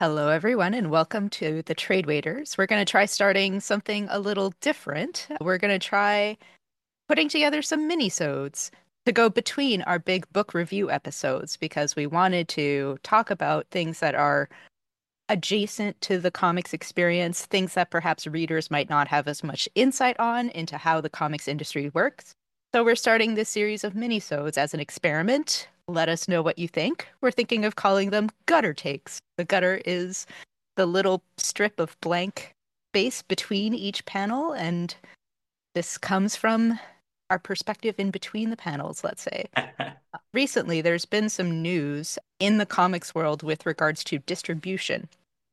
Hello, everyone, and welcome to the Trade Waiters. We're going to try starting something a little different. We're going to try putting together some mini-sodes to go between our big book review episodes because we wanted to talk about things that are adjacent to the comics experience, things that perhaps readers might not have as much insight on into how the comics industry works. So we're starting this series of minisodes as an experiment. Let us know what you think. We're thinking of calling them gutter takes. The gutter is the little strip of blank space between each panel, and this comes from our perspective in between the panels, let's say. Recently, there's been some news in the comics world with regards to distribution.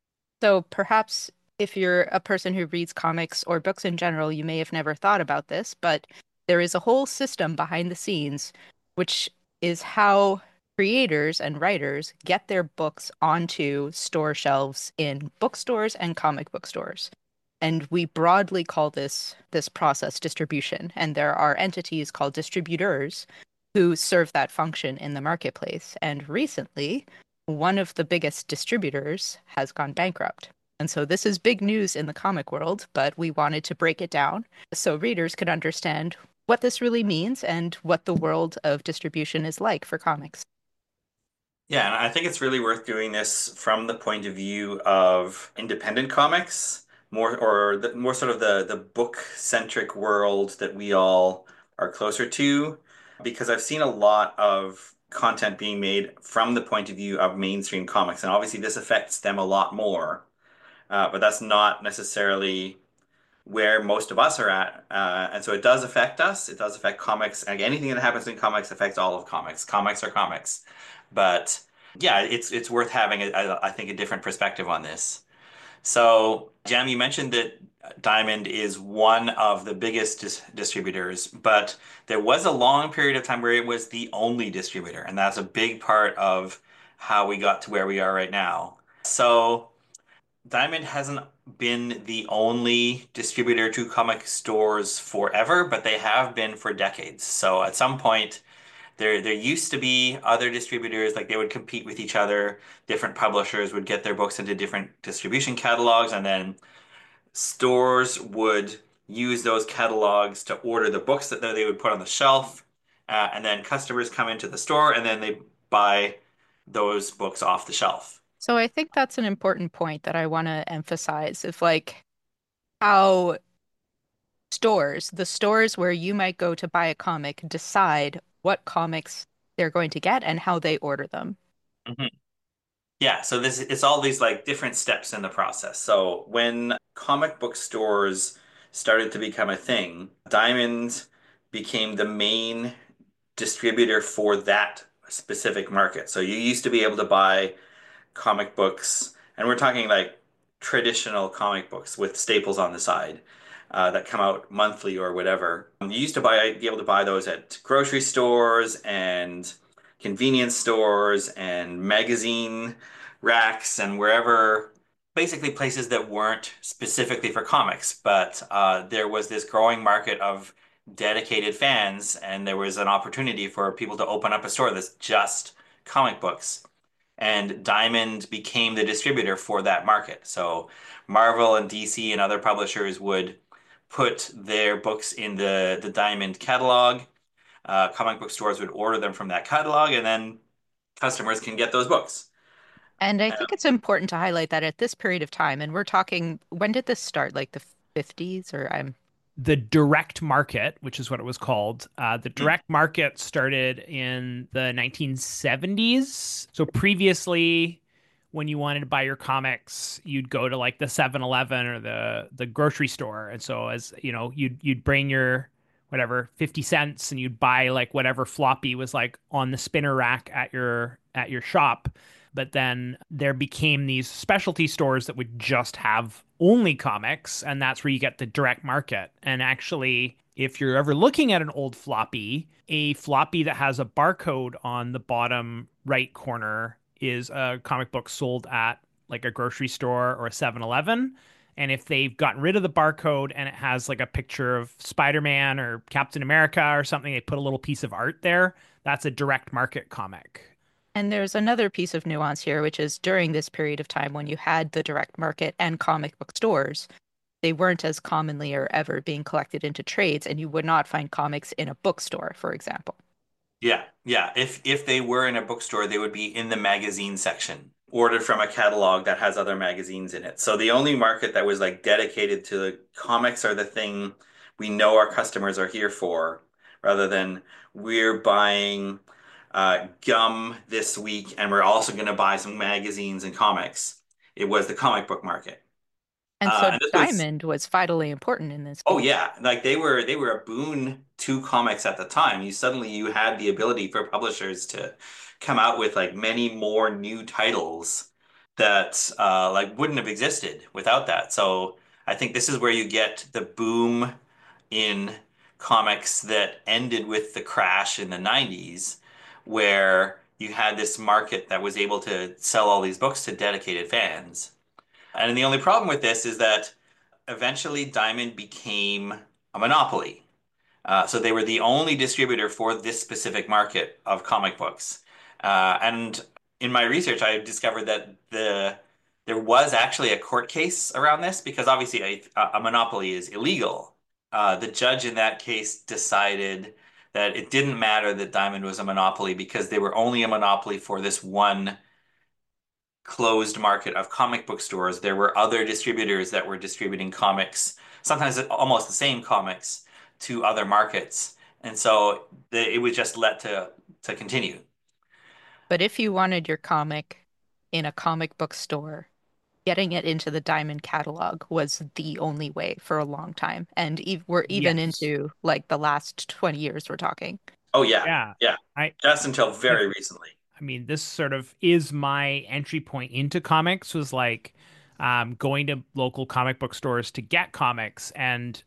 So perhaps if you're a person who reads comics or books in general, you may have never thought about this, but there is a whole system behind the scenes, which is how creators and writers get their books onto store shelves in bookstores and comic book stores. And we broadly call this process distribution. And there are entities called distributors who serve that function in the marketplace. And recently, one of the biggest distributors has gone bankrupt. And so this is big news in the comic world, but we wanted to break it down so readers could understand what this really means and what the world of distribution is like for comics. Yeah, and I think it's really worth doing this from the point of view of independent comics, more sort of the book-centric world that we all are closer to, because I've seen a lot of content being made from the point of view of mainstream comics, and obviously this affects them a lot more, but that's not necessarily where most of us are at, and so it does affect us. It does affect comics. Like anything that happens in comics affects all of comics. Comics are comics, but yeah, it's worth having I think a different perspective on this. So, Jam, you mentioned that Diamond is one of the biggest distributors, but there was a long period of time where it was the only distributor, and that's a big part of how we got to where we are right now. So. Diamond hasn't been the only distributor to comic stores forever, but they have been for decades. So at some point, there used to be other distributors, like they would compete with each other. Different publishers would get their books into different distribution catalogs, and then stores would use those catalogs to order the books that they would put on the shelf. And then customers come into the store and then they buy those books off the shelf. So I think that's an important point that I want to emphasize of like how the stores where you might go to buy a comic, decide what comics they're going to get and how they order them. Yeah, so this it's all these like different steps in the process. So when comic book stores started to become a thing, Diamond became the main distributor for that specific market. So you used to be able to buy comic books, and we're talking like traditional comic books with staples on the side that come out monthly or whatever. You used to be able to buy those at grocery stores and convenience stores and magazine racks and wherever, basically places that weren't specifically for comics, but there was this growing market of dedicated fans, and there was an opportunity for people to open up a store that's just comic books and Diamond became the distributor for that market. So Marvel and DC and other publishers would put their books in the Diamond catalog. Comic book stores would order them from that catalog, and then customers can get those books. And I Uh, think it's important to highlight that at this period of time, and we're talking, when did this start? Like the 50s, or I'm The direct market, which is what it was called, the hmm, direct market started in the 1970s. So previously, when you wanted to buy your comics, you'd go to like the 7-Eleven or the grocery store. And so as you know, you'd bring your whatever 50 cents and you'd buy like whatever floppy was like on the spinner rack at your shop. But then there became these specialty stores that would just have only comics, and that's where you get the direct market. And actually, if you're ever looking at an old floppy, a floppy that has a barcode on the bottom right corner is a comic book sold at like a grocery store or a 7-Eleven. And if they've gotten rid of the barcode and it has like a picture of Spider-Man or Captain America or something, they put a little piece of art there. That's a direct market comic. And there's another piece of nuance here, which is during this period of time when you had the direct market and comic book stores, they weren't as commonly or ever being collected into trades, and you would not find comics in a bookstore, for example. Yeah, yeah. If they were in a bookstore, they would be in the magazine section, ordered from a catalog that has other magazines in it. So the only market that was like dedicated to the comics are the thing we know our customers are here for, rather than we're buying gum this week and we're also going to buy some magazines and comics. It was the comic book market. And so And this was Diamond was vitally important in this Oh case. yeah, like they were a boon to comics at the time. You had the ability for publishers to come out with like many more new titles that like wouldn't have existed without that. So I think this is where you get the boom in comics that ended with the crash in the 90s, where you had this market that was able to sell all these books to dedicated fans. And the only problem with this is that eventually Diamond became a monopoly. So they were the only distributor for this specific market of comic books. And in my research, I discovered that there was actually a court case around this because obviously a monopoly is illegal. The judge in that case decided that it didn't matter that Diamond was a monopoly because they were only a monopoly for this one closed market of comic book stores. There were other distributors that were distributing comics, sometimes almost the same comics, to other markets. And so it was just let to continue. But if you wanted your comic in a comic book store, getting it into the Diamond catalog was the only way for a long time. And we're even Yes. into like the last 20 years we're talking. Oh yeah, Yeah. yeah. I Just until like very recently. I mean, this sort of is my entry point into comics was like going to local comic book stores to get comics. And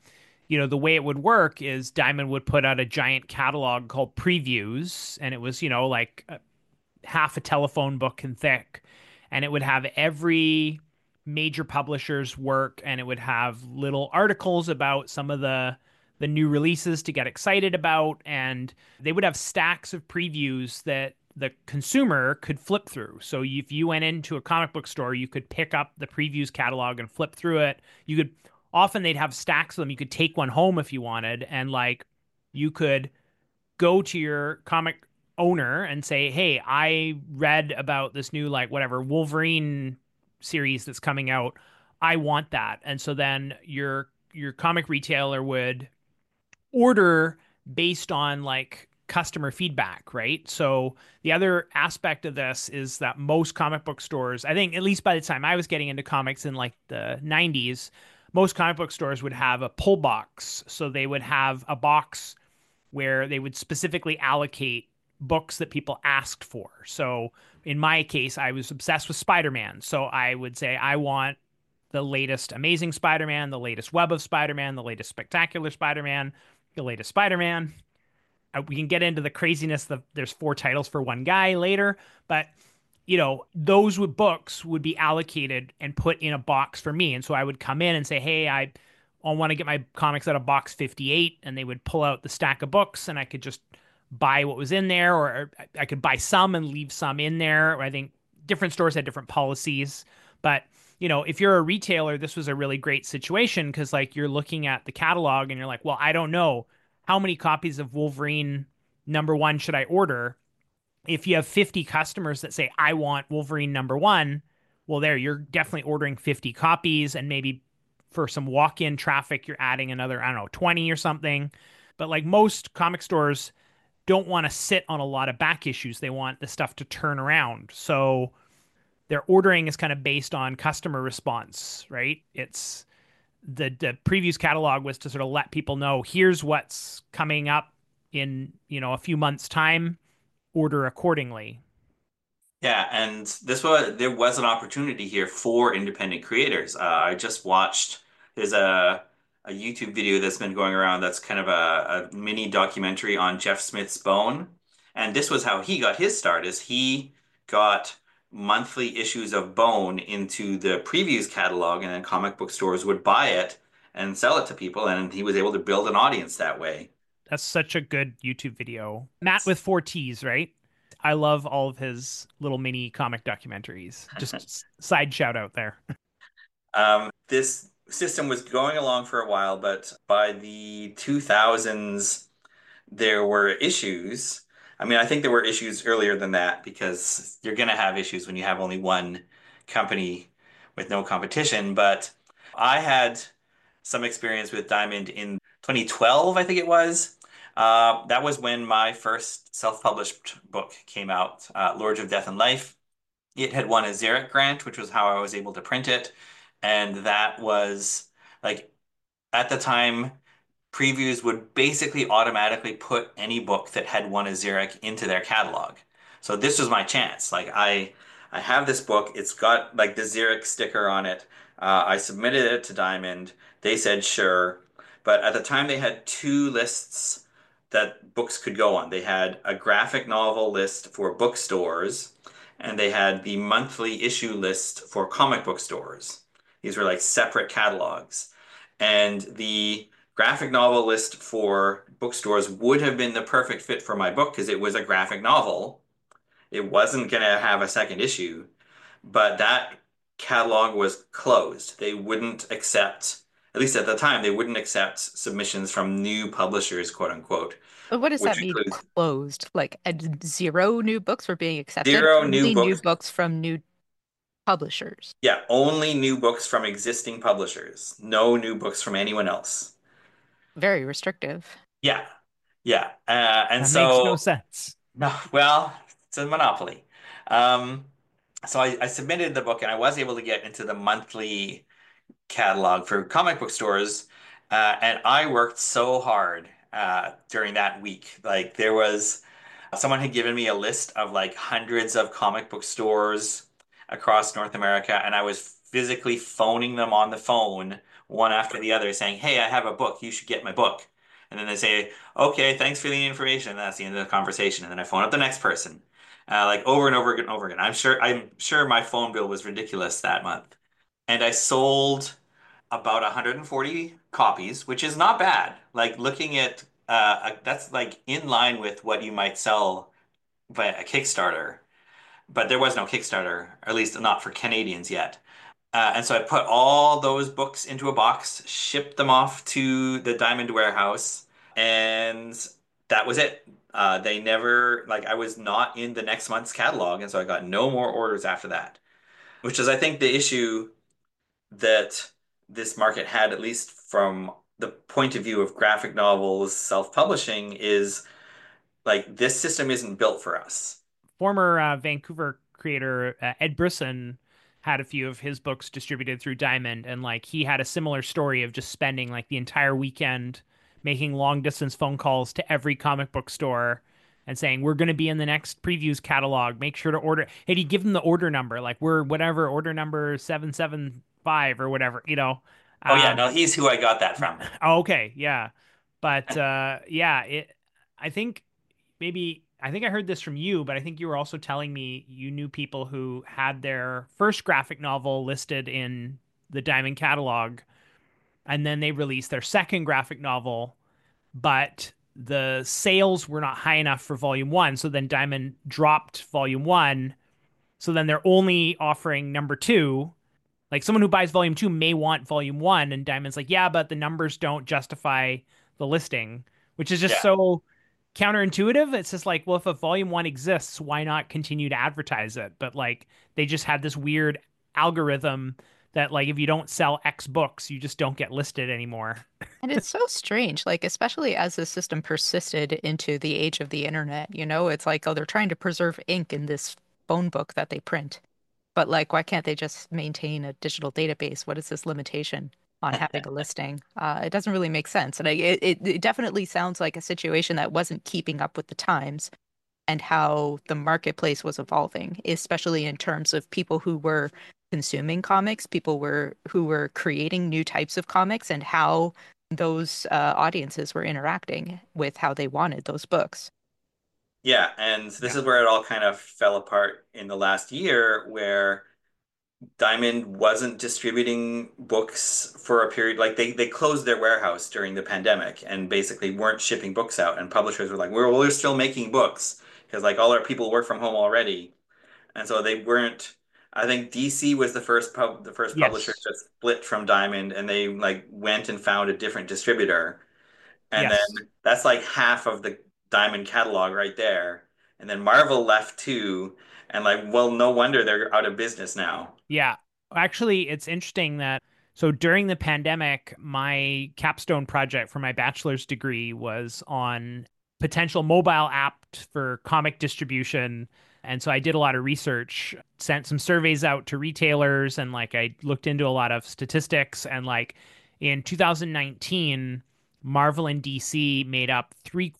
the way it would work is Diamond would put out a giant catalog called Previews, and it was, like half a telephone book in thick, and it would have every major publisher's work, and it would have little articles about some of the new releases to get excited about, and they would have stacks of previews that the consumer could flip through. So if you went into a comic book store, you could pick up the previews catalog and flip through it. You could often they'd have stacks of them. You could take one home if you wanted, and like you could go to your comic owner and say, "Hey, I read about this new like whatever Wolverine series that's coming out. I want that." And so then your comic retailer would order based on like customer feedback, right? So the other aspect of this is that most comic book stores, I think at least by the time I was getting into comics in like the 90s, most comic book stores would have a pull box. So they would have a box where they would specifically allocate books that people asked for. So in my case, I was obsessed with Spider-Man. So I would say, I want the latest Amazing Spider-Man, the latest Web of Spider-Man, the latest Spectacular Spider-Man, the latest Spider-Man. We can get into the craziness of there's four titles for one guy later, but those books would be allocated and put in a box for me. And so I would come in and say, "Hey, I want to get my comics out of box 58," and they would pull out the stack of books, and I could just buy what was in there, or I could buy some and leave some in there. I think different stores had different policies, but if you're a retailer, this was a really great situation because like you're looking at the catalog and you're like, "Well, I don't know how many copies of Wolverine #1 should I order?" If you have 50 customers that say, "I want Wolverine #1," well, you're definitely ordering 50 copies, and maybe for some walk-in traffic, you're adding another, I don't know, 20 or something. But like most comic stores don't want to sit on a lot of back issues. They want the stuff to turn around. So their ordering is kind of based on customer response, right? It's the previews catalog was to sort of let people know, here's what's coming up in, a few months' time, order accordingly. Yeah, and there was an opportunity here for independent creators. I just watched there's a YouTube video that's been going around that's kind of a mini documentary on Jeff Smith's Bone, and this was how he got his start. Is he got monthly issues of Bone into the previews catalog, and then comic book stores would buy it and sell it to people, and he was able to build an audience that way. That's such a good YouTube video. Matt with four T's, right? I love all of his little mini comic documentaries. Just side shout out there. This system was going along for a while, but by the 2000s, there were issues. I mean, I think there were issues earlier than that because you're going to have issues when you have only one company with no competition. But I had some experience with Diamond in 2012, I think it was. That was when my first self-published book came out, Lords of Death and Life. It had won a Xeric grant, which was how I was able to print it. And that was like at the time, previews would basically automatically put any book that had won a Xeric into their catalog. So this was my chance. I have this book. It's got like the Xeric sticker on it. I submitted it to Diamond. They said sure. But at the time, they had two lists that books could go on. They had a graphic novel list for bookstores, and they had the monthly issue list for comic book stores. These were like separate catalogs. And the graphic novel list for bookstores would have been the perfect fit for my book because it was a graphic novel. It wasn't going to have a second issue, but that catalog was closed. They wouldn't accept, at least at the time, they wouldn't accept submissions from new publishers, quote unquote, But what does that which mean, includes closed? Like zero new books were being accepted? zero new Only new books. books from new publishers. Yeah, only new books from existing publishers. No new books from anyone else. Very restrictive. Yeah, yeah. And That makes no so, sense. no, well, it's a monopoly. Um, so I submitted the book and I was able to get into the monthly catalog for comic book stores. And I worked so hard during that week. Like there was someone had given me a list of like hundreds of comic book stores across North America, and I was physically phoning them on the phone one after the other, saying, "Hey, I have a book. You should get my book." And then they say, "Okay, thanks for the information." And that's the end of the conversation. And then I phone up the next person, like over and over again, and over again. I'm sure my phone bill was ridiculous that month, and I sold about 140 copies, which is not bad. Like looking at that's like in line with what you might sell via a Kickstarter, but there was no Kickstarter, or at least not for Canadians yet. And so I put all those books into a box, shipped them off to the Diamond Warehouse, and that was it. They never, like, I was not in the next month's catalog, and so I got no more orders after that, which is, I think, the issue that this market had, at least from the point of view of graphic novels, self-publishing, is like this system isn't built for us. Former Vancouver creator Ed Brisson had a few of his books distributed through Diamond, and like he had a similar story of just spending like the entire weekend making long distance phone calls to every comic book store and saying, "We're going to be in the next previews catalog. Make sure to order." And he'd give them the order number, like we're whatever order number 775 or whatever, you know. Oh yeah, Um, no, he's who I got that from. oh, okay, yeah, but yeah, it. I think maybe I think I heard this from you, but I think you were also telling me you knew people who had their first graphic novel listed in the Diamond catalog, and then they released their second graphic novel, but the sales were not high enough for volume one. So then Diamond dropped volume one. So then they're only offering number two. Like someone who buys volume two may want volume one, and Diamond's like, yeah, but the numbers don't justify the listing, which is just Yeah. so counterintuitive. It's just like, well, if a volume one exists, why not continue to advertise it? But like they just had this weird algorithm that like if you don't sell X books, you just don't get listed anymore. And it's so strange, like, especially as the system persisted into the age of the internet, it's like, oh, they're trying to preserve ink in this phone book that they print. But like, why can't they just maintain a digital database? What is this limitation on having a listing? It doesn't really make sense. And it definitely sounds like a situation that wasn't keeping up with the times and how the marketplace was evolving, especially in terms of people who were consuming comics, who were creating new types of comics, and how those audiences were interacting with how they wanted those books. Yeah, and this Yeah. is where it all kind of fell apart in the last year, where Diamond wasn't distributing books for a period. Like they closed their warehouse during the pandemic and basically weren't shipping books out. And publishers were like, we're still making books. because like all our people work from home already, and so they weren't. I think DC was the first publisher Yes. to split from Diamond, and they like went and found a different distributor, and then Yes. that's like half of the Diamond catalog right there. And then Marvel left too, and like, well, no wonder they're out of business now. Yeah. Actually, it's interesting that so during the pandemic, my capstone project for my bachelor's degree was on potential mobile app for comic distribution. And so I did a lot of research, sent some surveys out to retailers, and like I looked into a lot of statistics. And like in 2019, Marvel and DC made up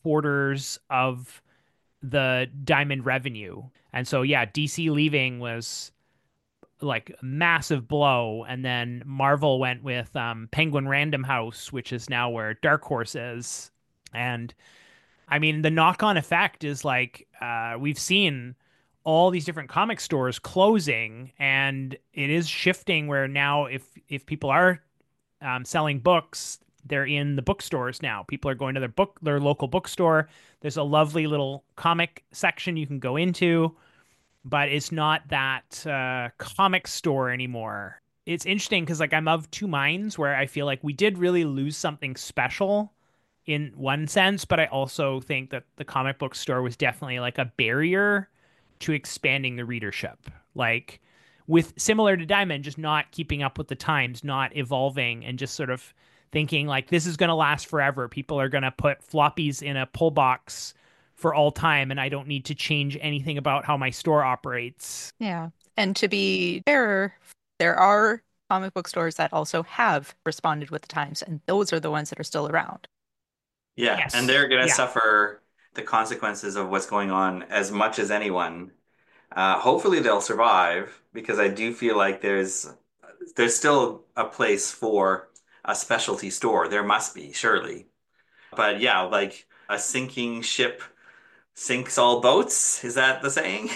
3/4 of the Diamond revenue. And so, yeah, DC leaving was like a massive blow. And then Marvel went with Penguin Random House, which is now where Dark Horse is. And I mean, the knock-on effect is like we've seen all these different comic stores closing, and it is shifting where now if people are selling books, they're in the bookstores now. People are going to their local bookstore. There's a lovely little comic section you can go into, but it's not that comic store anymore. It's interesting because like I'm of two minds where I feel like we did really lose something special in one sense, but I also think that the comic book store was definitely like a barrier to expanding the readership. Like with similar to Diamond, just not keeping up with the times, not evolving, and just sort of thinking like this is going to last forever. People are going to put floppies in a pull box for all time, and I don't need to change anything about how my store operates. Yeah. And to be fair, there are comic book stores that also have responded with the times, and those are the ones that are still around. Yeah, and Yes. they're going to Yeah. suffer the consequences of what's going on as much as anyone. Hopefully they'll survive because I do feel like there's still a place for a specialty store. There must be, surely. But yeah, like a sinking ship sinks all boats. Is that the saying?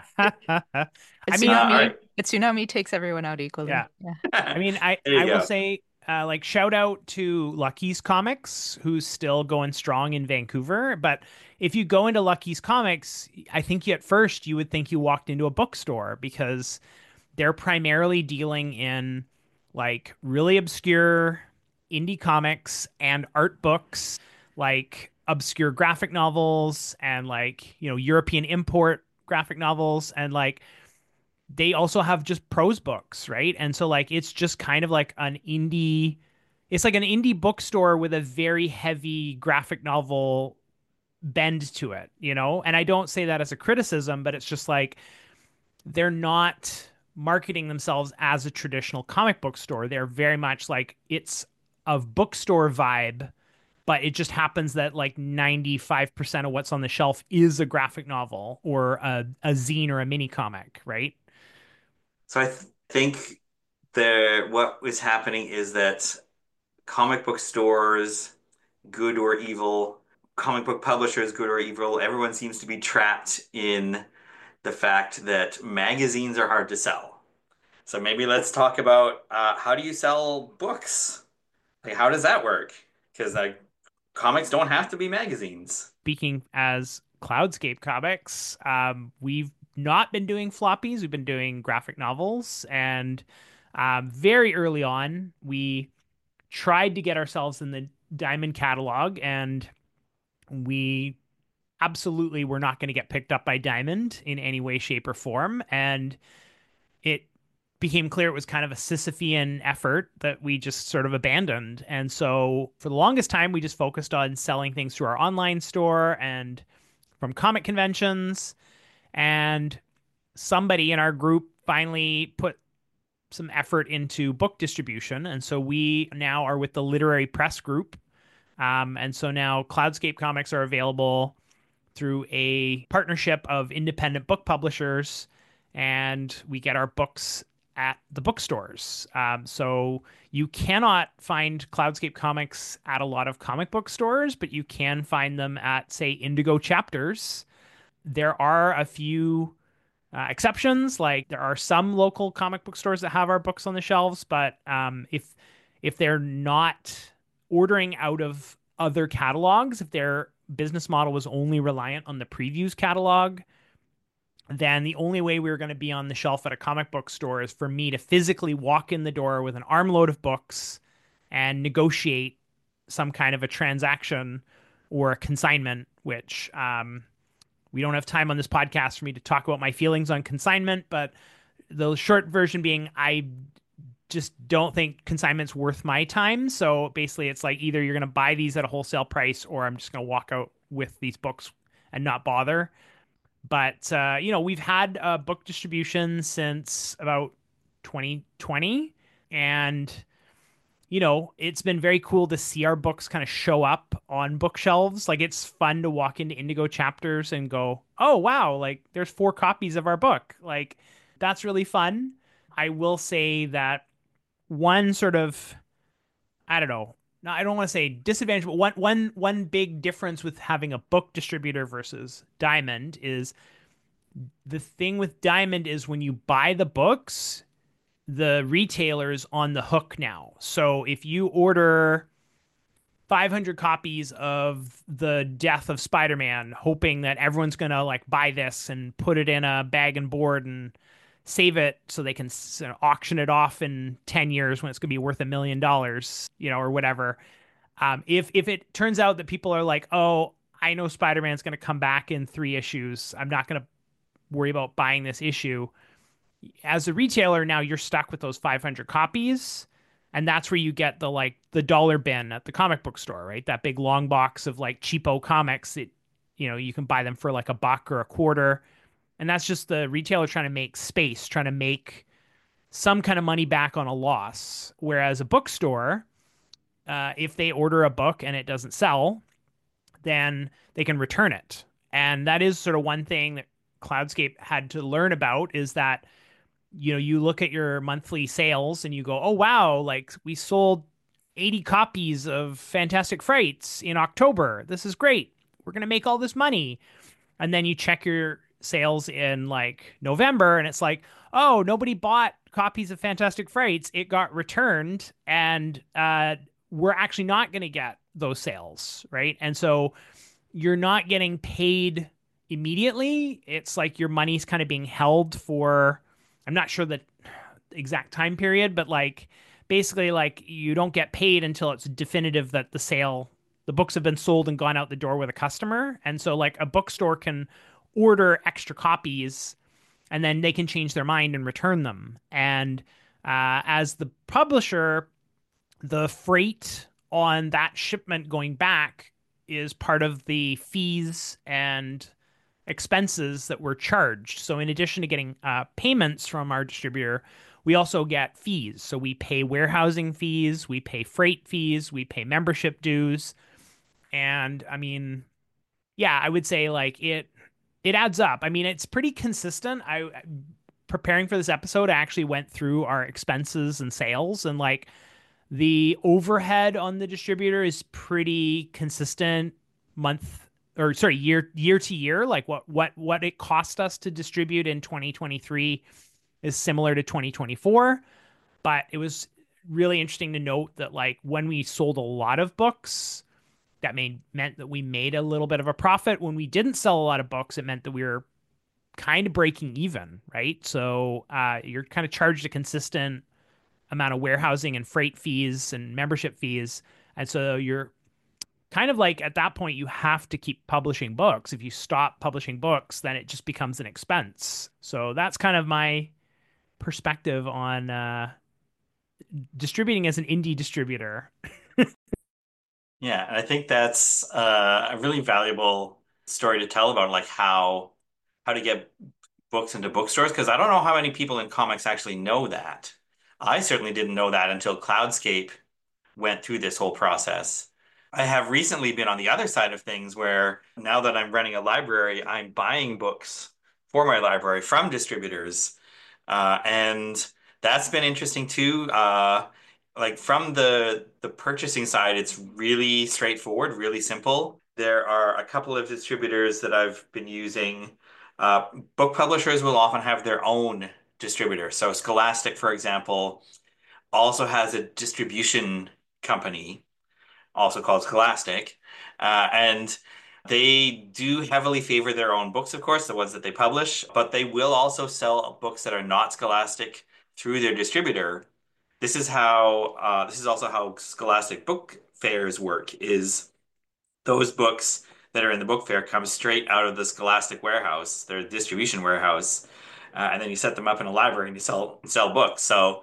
A I mean, All tsunami, right. a tsunami takes everyone out yeah. equally. Yeah. I mean, I There you I will go. say like shout out to Lucky's Comics, who's still going strong in Vancouver. But if you go into Lucky's Comics, I think at first you would think you walked into a bookstore because they're primarily dealing in like really obscure indie comics and art books, like obscure graphic novels and like, European import graphic novels, and like they also have just prose books, right? And so like it's just kind of like it's like an indie bookstore with a very heavy graphic novel bend to it, you know? And I don't say that as a criticism, but it's just like they're not marketing themselves as a traditional comic book store. They're very much like it's a bookstore vibe, but it just happens that like 95% of what's on the shelf is a graphic novel or a zine or a mini comic, right? So think what is happening is that comic book stores, good or evil, comic book publishers, good or evil, everyone seems to be trapped in the fact that magazines are hard to sell. So maybe let's talk about how do you sell books? Like, how does that work? Because like comics don't have to be magazines. Speaking as Cloudscape Comics, we've not been doing floppies. We've been doing graphic novels, and very early on, we tried to get ourselves in the Diamond catalog, and we absolutely were not going to get picked up by Diamond in any way, shape, or form. And it became clear it was kind of a Sisyphean effort that we just sort of abandoned. And so for the longest time, we just focused on selling things through our online store and from comic conventions. And somebody in our group finally put some effort into book distribution. And so we now are with the Literary Press Group. And so now Cloudscape Comics are available through a partnership of independent book publishers, and we get our books at the bookstores. So you cannot find Cloudscape Comics at a lot of comic book stores, but you can find them at, say, Indigo Chapters. There are a few exceptions, like there are some local comic book stores that have our books on the shelves, but if they're not ordering out of other catalogs, if they're business model was only reliant on the previews catalog, then the only way we were going to be on the shelf at a comic book store is for me to physically walk in the door with an armload of books and negotiate some kind of a transaction or a consignment, which we don't have time on this podcast for me to talk about my feelings on consignment, but the short version being I just don't think consignment's worth my time. So basically, it's like either you're going to buy these at a wholesale price or I'm just going to walk out with these books and not bother. But we've had book distribution since about 2020, and it's been very cool to see our books kind of show up on bookshelves. Like it's fun to walk into Indigo Chapters and go, "Oh, wow, like there's 4 copies of our book." Like that's really fun. I will say that one sort of, I don't know, no, I don't want to say disadvantage, but one big difference with having a book distributor versus Diamond is the thing with Diamond is when you buy the books, the retailer's on the hook now. So if you order 500 copies of The Death of Spider-Man, hoping that everyone's going to like buy this and put it in a bag and board and save it so they can auction it off in 10 years when it's going to be worth $1 million, or whatever. If it turns out that people are like, oh, I know Spider-Man's going to come back in 3 issues, I'm not going to worry about buying this issue. As a retailer, now you're stuck with those 500 copies. And that's where you get the dollar bin at the comic book store, right? That big long box of like cheapo comics that, you can buy them for like $1 or $1.25. And that's just the retailer trying to make space, trying to make some kind of money back on a loss. Whereas a bookstore, if they order a book and it doesn't sell, then they can return it. And that is sort of one thing that Cloudscape had to learn about is that, you look at your monthly sales and you go, oh, wow, like we sold 80 copies of Fantastic Frights in October. This is great. We're going to make all this money. And then you check your sales in like November and it's like, oh, nobody bought copies of Fantastic Frights. It got returned and we're actually not going to get those sales, right? And so you're not getting paid immediately. It's like your money's kind of being held for, I'm not sure the exact time period, but like basically like you don't get paid until it's definitive that the books have been sold and gone out the door with a customer. And so like a bookstore can order extra copies and then they can change their mind and return them. And as the publisher, the freight on that shipment going back is part of the fees and expenses that were charged. So in addition to getting payments from our distributor, we also get fees. So we pay warehousing fees, we pay freight fees, we pay membership dues. And I mean, yeah, I would say like it adds up. I mean, it's pretty consistent. I preparing for this episode, I actually went through our expenses and sales and like the overhead on the distributor is pretty consistent year to year. Like what it cost us to distribute in 2023 is similar to 2024. But it was really interesting to note that like when we sold a lot of books, that meant that we made a little bit of a profit. When we didn't sell a lot of books, it meant that we were kind of breaking even, right? So you're kind of charged a consistent amount of warehousing and freight fees and membership fees. And so you're kind of like at that point, you have to keep publishing books. If you stop publishing books, then it just becomes an expense. So that's kind of my perspective on distributing as an indie distributor. Yeah, and I think that's a really valuable story to tell about like how to get books into bookstores because I don't know how many people in comics actually know that. I certainly didn't know that until Cloudscape went through this whole process. I have recently been on the other side of things where now that I'm running a library, I'm buying books for my library from distributors. And that's been interesting too. Like from the purchasing side, it's really straightforward, really simple. There are a couple of distributors that I've been using. Book publishers will often have their own distributor. So Scholastic, for example, also has a distribution company, also called Scholastic, and They do heavily favor their own books, of course, the ones that they publish, but they will also sell books that are not Scholastic through their distributor. This is also how Scholastic book fairs work, is those books that are in the book fair come straight out of the Scholastic warehouse, their distribution warehouse, and then you set them up in a library and you sell books. So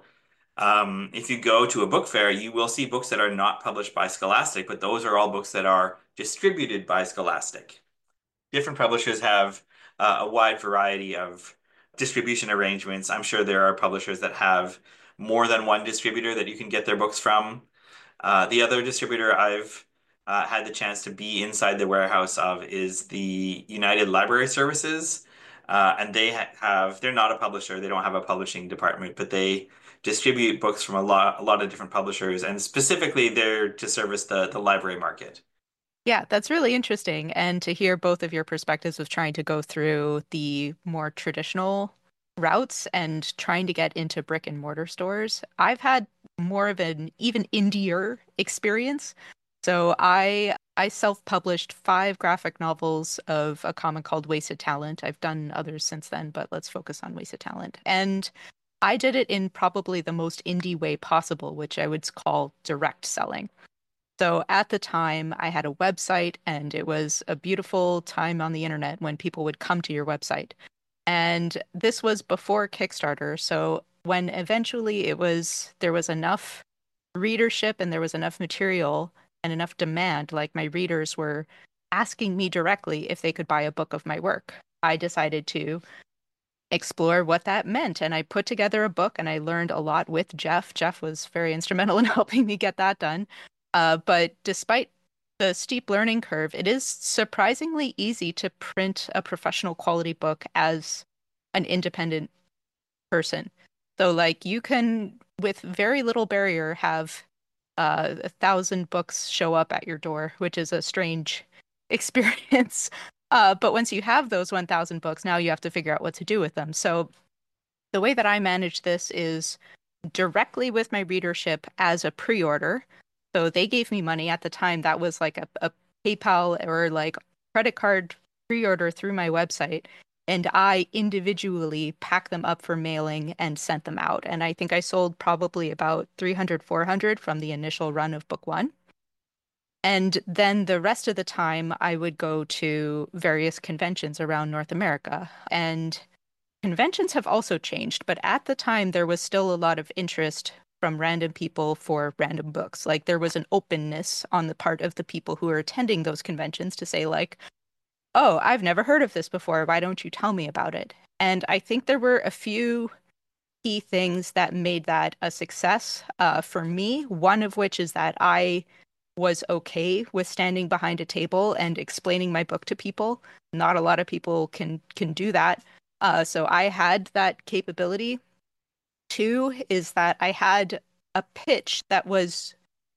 if you go to a book fair, you will see books that are not published by Scholastic, but those are all books that are distributed by Scholastic. Different publishers have a wide variety of distribution arrangements. I'm sure there are publishers that have more than one distributor that you can get their books from. The other distributor I've had the chance to be inside the warehouse of is the United Library Services. And they're not a publisher, they don't have a publishing department, but they distribute books from a lot of different publishers, and specifically they're to service the library market. Yeah, that's really interesting. And to hear both of your perspectives of trying to go through the more traditional routes and trying to get into brick and mortar stores. I've had more of an even indier experience. So I self-published 5 graphic novels of a comic called Wasted Talent. I've done others since then, but let's focus on Wasted Talent. And I did it in probably the most indie way possible, which I would call direct selling. So at the time, I had a website, and it was a beautiful time on the internet when people would come to your website. And this was before Kickstarter. So when eventually there was enough readership and there was enough material and enough demand, like my readers were asking me directly if they could buy a book of my work, I decided to explore what that meant. And I put together a book, and I learned a lot with Jeff. Jeff was very instrumental in helping me get that done. But despite the steep learning curve, it is surprisingly easy to print a professional quality book as an independent person. So, like, you can, with very little barrier, have 1,000 books show up at your door, which is a strange experience. But once you have those 1,000 books, now you have to figure out what to do with them. So, the way that I manage this is directly with my readership as a pre-order. So they gave me money at the time. That was like a PayPal or like credit card pre-order through my website. And I individually packed them up for mailing and sent them out. And I think I sold probably about 300, 400 from the initial run of book one. And then the rest of the time, I would go to various conventions around North America. And conventions have also changed, but at the time, there was still a lot of interest from random people for random books. Like there was an openness on the part of the people who were attending those conventions to say, like, oh, I've never heard of this before. Why don't you tell me about it? And I think there were a few key things that made that a success for me. One of which is that I was okay with standing behind a table and explaining my book to people. Not a lot of people can do that. So I had that capability. Two is that I had a pitch that was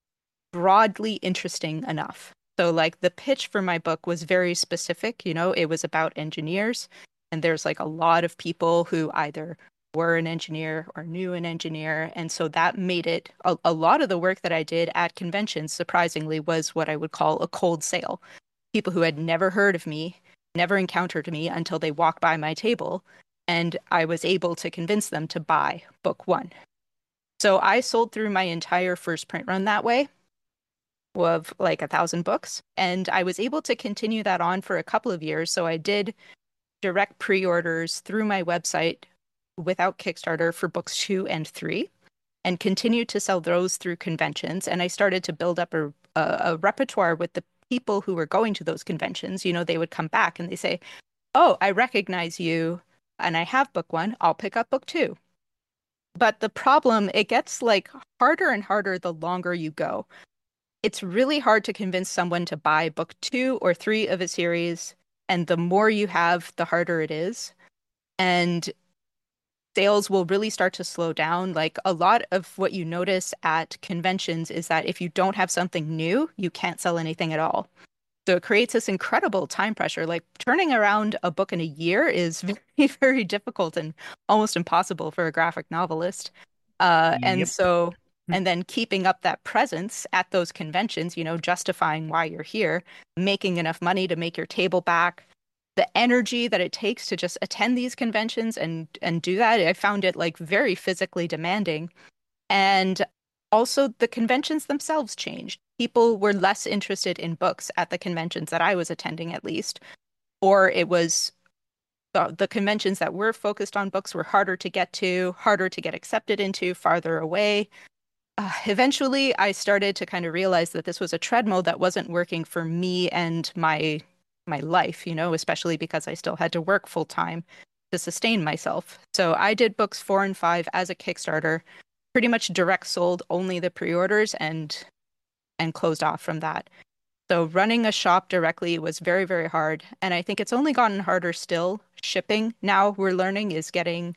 broadly interesting enough. So like the pitch for my book was very specific, it was about engineers, and there's like a lot of people who either were an engineer or knew an engineer. And so that made it a lot of the work that I did at conventions, surprisingly, was what I would call a cold sale. People who had never heard of me, never encountered me until they walked by my table, and I was able to convince them to buy book one. So I sold through my entire first print run that way of like 1,000 books. And I was able to continue that on for a couple of years. So I did direct pre-orders through my website without Kickstarter for books 2 and 3, and continued to sell those through conventions. And I started to build up a repertoire with the people who were going to those conventions. They would come back and they say, oh, I recognize you and I have book one, I'll pick up book two. But the problem, it gets like harder and harder the longer you go. It's really hard to convince someone to buy book 2 or 3 of a series. And the more you have, the harder it is. And sales will really start to slow down. Like a lot of what you notice at conventions is that if you don't have something new, you can't sell anything at all. So it creates this incredible time pressure. Like turning around a book in a year is very, very difficult and almost impossible for a graphic novelist. And Yep. so and then keeping up that presence at those conventions, you know, justifying why you're here, making enough money to make your table back, the energy that it takes to just attend these conventions and do that. I found it like very physically demanding. And also the conventions themselves changed. People were less interested in books at the conventions that I was attending, at least, or it was the conventions that were focused on books were harder to get to, harder to get accepted into, farther away. Eventually, I started to kind of realize that this was a treadmill that wasn't working for me and my life, you know, especially because I still had to work full time to sustain myself. So I did books 4 and 5 as a Kickstarter, pretty much direct sold only the pre-orders and closed off from that. So running a shop directly was very, very hard. And I think it's only gotten harder still. Shipping now we're learning is getting,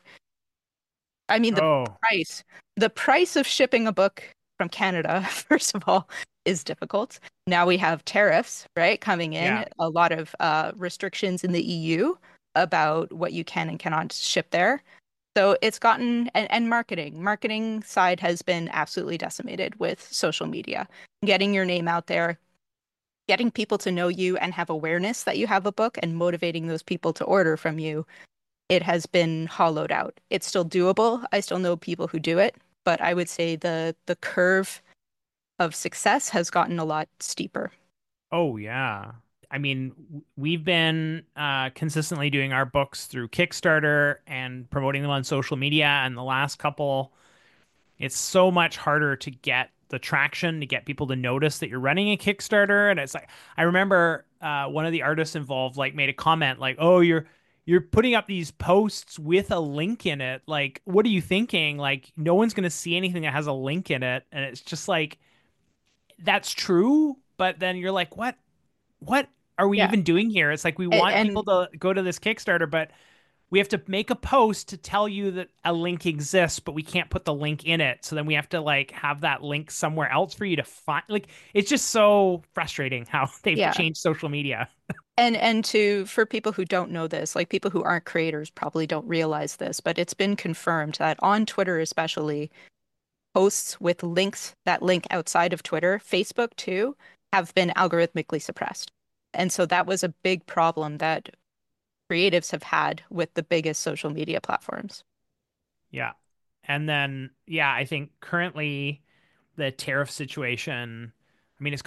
I mean, Oh, the price of shipping a book from Canada, first of all, is difficult. Now we have tariffs, right, coming yeah. in, a lot of restrictions in the EU about what you can and cannot ship there. So it's gotten, and marketing side has been absolutely decimated with social media, getting your name out there, getting people to know you and have awareness that you have a book and motivating those people to order from you. It has been hollowed out. It's still doable. I still know people who do it, but I would say the curve of success has gotten a lot steeper. Oh, yeah. I mean, we've been consistently doing our books through Kickstarter and promoting them on social media. And the last couple, it's so much harder to get the traction, to get people to notice that you're running a Kickstarter. And it's like, I remember one of the artists involved like made a comment like, "Oh, you're putting up these posts with a link in it. Like, what are you thinking? Like, no one's going to see anything that has a link in it." And it's just like, that's true, but then you're like, what are we Yeah. even doing here? It's like we And, want people and to go to this Kickstarter, but we have to make a post to tell you that a link exists, but we can't put the link in it. So then we have to like have that link somewhere else for you to find. Like it's just so frustrating how they've yeah. changed social media. And to for people who don't know this, like people who aren't creators probably don't realize this, but it's been confirmed that on Twitter especially, posts with links that link outside of Twitter, Facebook too, have been algorithmically suppressed. And so that was a big problem that creatives have had with the biggest social media platforms. Yeah. And then, yeah, I think currently the tariff situation, I mean,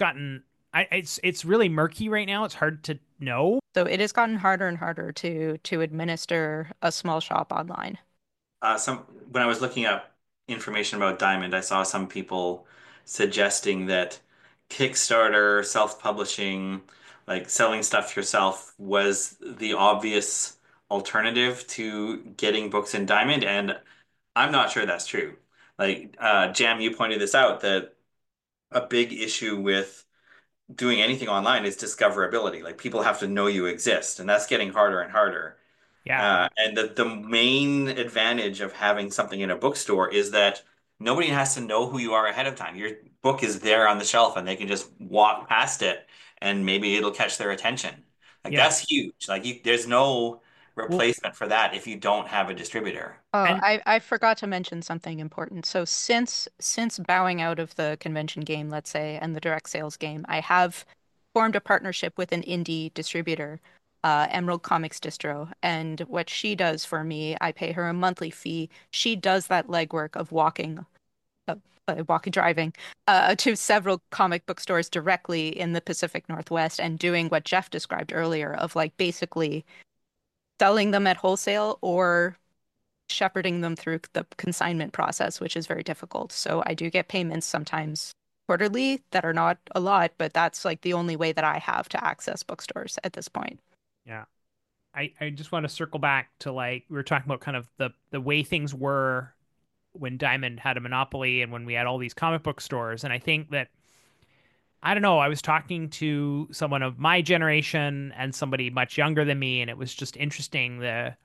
it's really murky right now. It's hard to know. So it has gotten harder and harder to administer a small shop online. Some when I was looking up information about Diamond, I saw some people suggesting that Kickstarter, self-publishing, like selling stuff yourself, was the obvious alternative to getting books in Diamond, and I'm not sure that's true. Like, Jam, you pointed this out that a big issue with doing anything online is discoverability. Like, people have to know you exist, and that's getting harder and harder. Yeah. And the main advantage of having something in a bookstore is that nobody has to know who you are ahead of time. Your book is there on the shelf and they can just walk past it and maybe it'll catch their attention. Like Yeah. that's huge. There's no Well, replacement for that if you don't have a distributor. Oh, and I forgot to mention something important. So since bowing out of the convention game, let's say, and the direct sales game, I have formed a partnership with an indie distributor, Emerald Comics Distro. And what she does for me, I pay her a monthly fee. She does that legwork of uh, walking, driving, to several comic book stores directly in the Pacific Northwest and doing what Jeff described earlier of like basically selling them at wholesale or shepherding them through the consignment process, which is very difficult. So I do get payments sometimes quarterly that are not a lot, but that's like the only way that I have to access bookstores at this point. yeah, I just want to circle back to like we were talking about kind of the way things were when Diamond had a monopoly and when we had all these comic book stores. And I think that I don't know, I was talking to someone of my generation and somebody much younger than me, and it was just interesting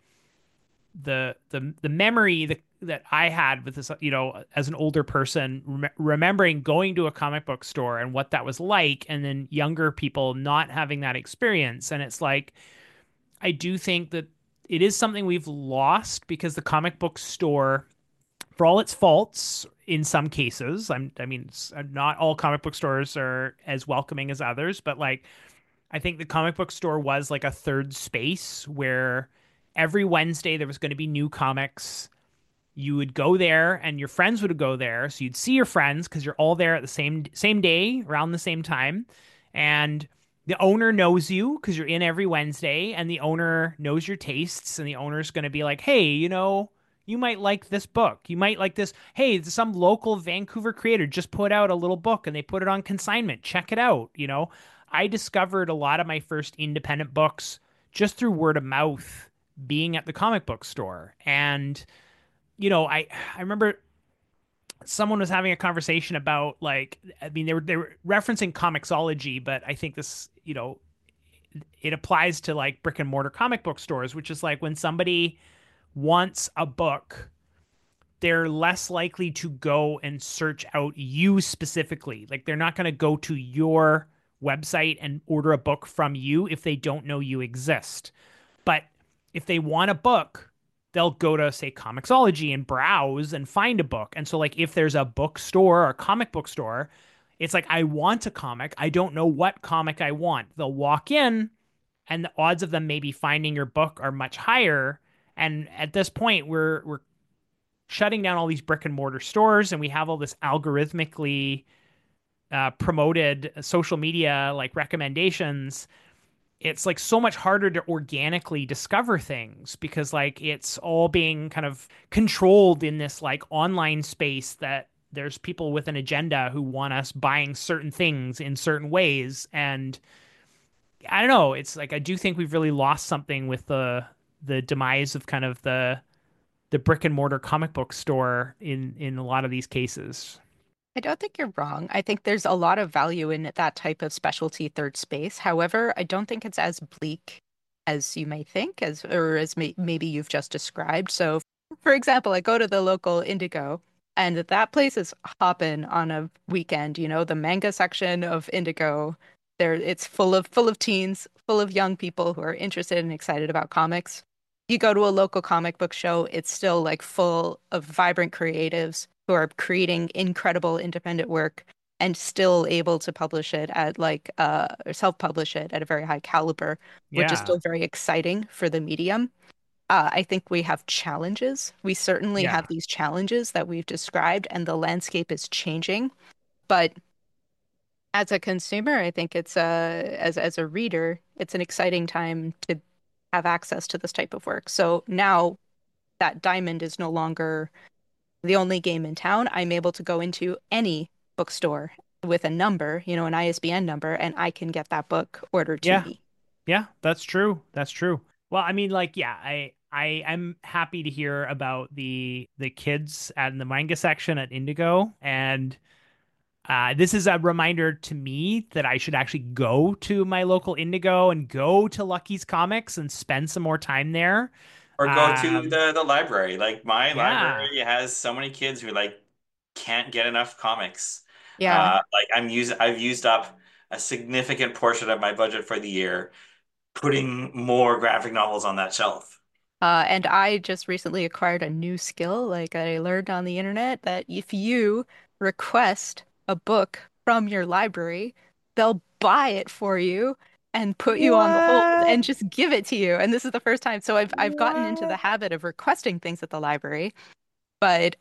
the memory that I had with this, you know, as an older person, remembering going to a comic book store and what that was like, and then younger people not having that experience. And it's like, I do think that it is something we've lost because the comic book store, for all its faults in some cases, I mean, not all comic book stores are as welcoming as others, but like I think the comic book store was like a third space where every Wednesday there was going to be new comics. You would go there and your friends would go there. So you'd see your friends because you're all there at the same day around the same time. And the owner knows you because you're in every Wednesday and the owner knows your tastes and the owner's going to be like, "Hey, you might like this book. You might like this. Hey, some local Vancouver creator just put out a little book and they put it on consignment. Check it out." I discovered a lot of my first independent books just through word of mouth being at the comic book store. And I remember someone was having a conversation about like I mean they were referencing Comixology, but I think this, it applies to like brick and mortar comic book stores, which is like when somebody wants a book, they're less likely to go and search out you specifically. Like they're not going to go to your website and order a book from you if they don't know you exist. But if they want a book, they'll go to, say, Comixology and browse and find a book. And so, like, if there's a bookstore or a comic book store, it's like, I want a comic. I don't know what comic I want. They'll walk in, and the odds of them maybe finding your book are much higher. And at this point, we're shutting down all these brick and mortar stores, and we have all this algorithmically promoted social media like recommendations. It's like so much harder to organically discover things because like it's all being kind of controlled in this like online space that there's people with an agenda who want us buying certain things in certain ways. And I don't know, it's like I do think we've really lost something with the demise of kind of the brick and mortar comic book store in a lot of these cases. I don't think you're wrong. I think there's a lot of value in that type of specialty third space. However, I don't think it's as bleak as you may think, as maybe you've just described. So, for example, I go to the local Indigo, and that place is hopping on a weekend. The manga section of Indigo, it's full of teens, full of young people who are interested and excited about comics. You go to a local comic book show, it's still like full of vibrant creatives who are creating incredible independent work and still able to publish it at like or self-publish it at a very high caliber, which is Yeah. still very exciting for the medium. I think we have challenges. We certainly have Yeah. these challenges that we've described, and the landscape is changing. But as a consumer, I think it's as a reader, it's an exciting time to have access to this type of work. So now that Diamond is no longer the only game in town, I'm able to go into any bookstore with a number, an ISBN number, and I can get that book ordered to Yeah. me. Yeah, that's true. That's true. Well, I mean, like, yeah, I'm happy to hear about the kids at the manga section at Indigo, and this is a reminder to me that I should actually go to my local Indigo and go to Lucky's Comics and spend some more time there. Or go to Um, the library. Like my yeah, library has so many kids who like can't get enough comics. Yeah. Like I've used up a significant portion of my budget for the year putting more graphic novels on that shelf. And I just recently acquired a new skill, like I learned on the internet, that if you request a book from your library, they'll buy it for you and put you on the hold what? and just give it to you. And this is the first time. So I've gotten into the What? habit of requesting things at the library, but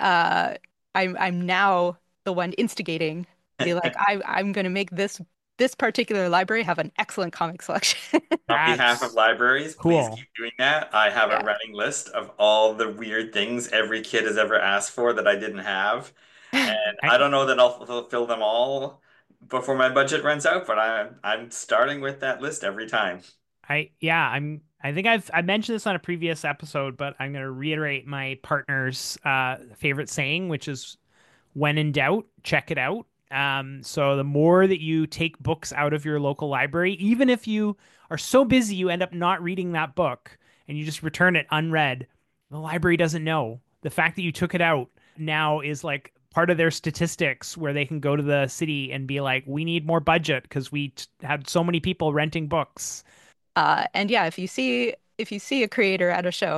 I'm now the one instigating to be like, I'm gonna make this particular library have an excellent comic selection. On behalf of That's libraries, please cool. keep doing that. I have a Yeah. running list of all the weird things every kid has ever asked for that I didn't have. And I I don't know that I'll fulfill them all before my budget runs out, but I'm starting with that list every time. yeah, I think I mentioned this on a previous episode, but I'm going to reiterate my partner's favorite saying, which is when in doubt, check it out. So the more that you take books out of your local library, even if you are so busy you end up not reading that book and you just return it unread, the library doesn't know. The fact that you took it out now is like part of their statistics where they can go to the city and be like, we need more budget because we had so many people renting books. And yeah, if you see a creator at a show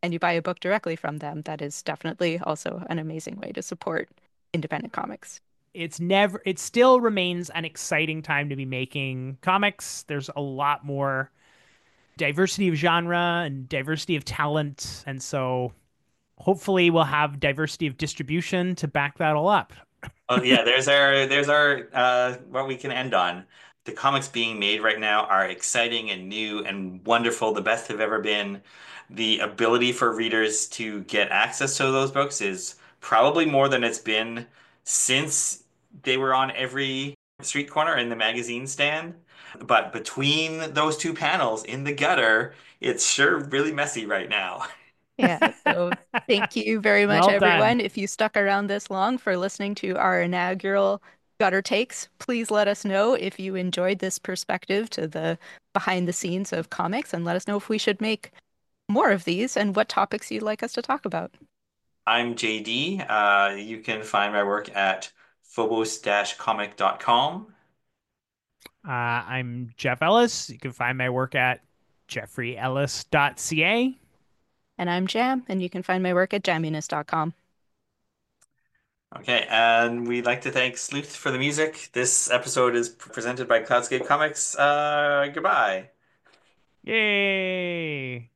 and you buy a book directly from them, that is definitely also an amazing way to support independent comics. It still remains an exciting time to be making comics. There's a lot more diversity of genre and diversity of talent. And so hopefully we'll have diversity of distribution to back that all up. Oh yeah, there's our what we can end on. The comics being made right now are exciting and new and wonderful, the best they've ever been. The ability for readers to get access to those books is probably more than it's been since they were on every street corner in the magazine stand. But between those two panels in the gutter, it's sure really messy right now. Yeah, so thank you very much, Well done. everyone. If you stuck around this long for listening to our inaugural Gutter Takes, please let us know if you enjoyed this perspective to the behind the scenes of comics and let us know if we should make more of these and what topics you'd like us to talk about. I'm JD. You can find my work at phobos-comic.com. I'm Jeff Ellis. You can find my work at jeffreyellis.ca. And I'm Jam, and you can find my work at jamminess.com. Okay, and we'd like to thank Sleuth for the music. This episode is presented by Cloudscape Comics. Goodbye. Yay!